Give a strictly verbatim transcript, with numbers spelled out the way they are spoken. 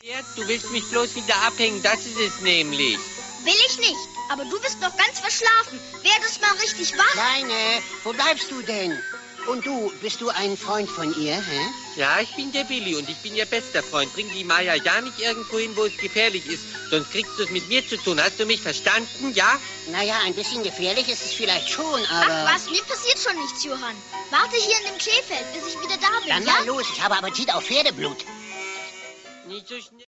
Du willst mich bloß wieder abhängen, das ist es nämlich. Will ich nicht, aber du bist noch ganz verschlafen. Werd es mal richtig wach. Kleine, wo bleibst du denn? Und du, bist du ein Freund von ihr, hä? Ja, ich bin der Willi und ich bin ihr bester Freund. Bring die Maya ja nicht irgendwo hin, wo es gefährlich ist. Sonst kriegst du es mit mir zu tun. Hast du mich verstanden, ja? Naja, ein bisschen gefährlich ist es vielleicht schon, aber... Ach was, mir passiert schon nichts, Johann. Warte hier in dem Kleefeld, bis ich wieder da bin, Dann ja? mal los, ich habe Appetit auf Pferdeblut. Nicht so schnell.